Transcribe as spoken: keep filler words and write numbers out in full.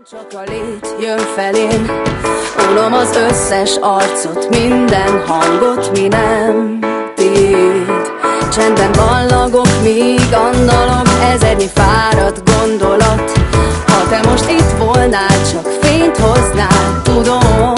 Csak a lét jön felém, unom az összes arcot, minden hangot, mi nem tiéd. Csendben ballagok, míg andalok, ezernyi fáradt gondolat. Ha te most itt volnál, csak fényt hoznál, tudom.